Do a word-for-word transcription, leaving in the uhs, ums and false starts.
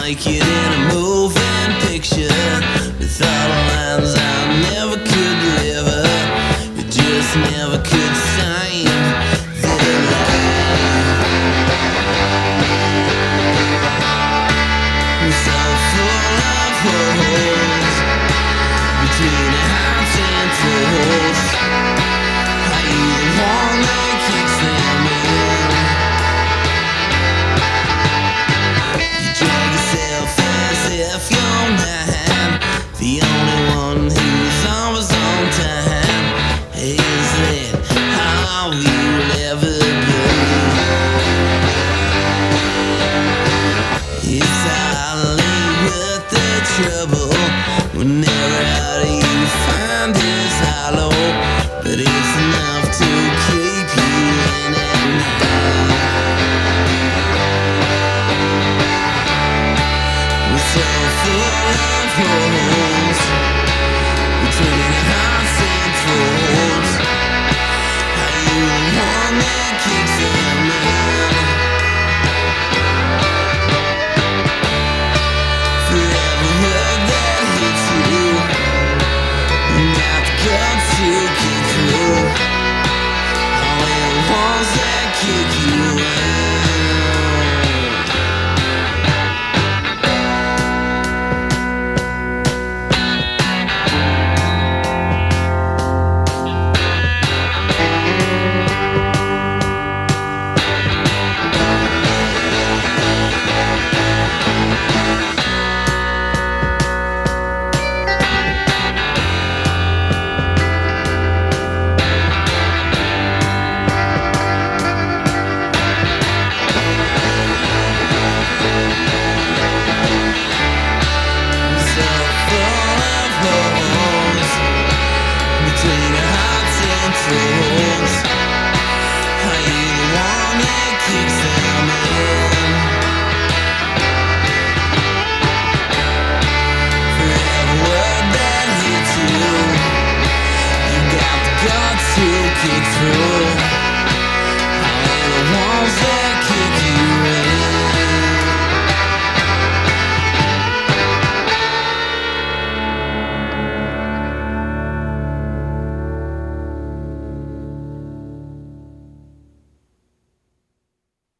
like it in a moving picture with all the lines I never could deliver. You just never could sign the line. So full of holes between the hearts and toes. Are you the one that kicks them in? You drag yourself as if you're not the only one who's always on time. Is that how you'll ever be? It's hardly worth the trouble.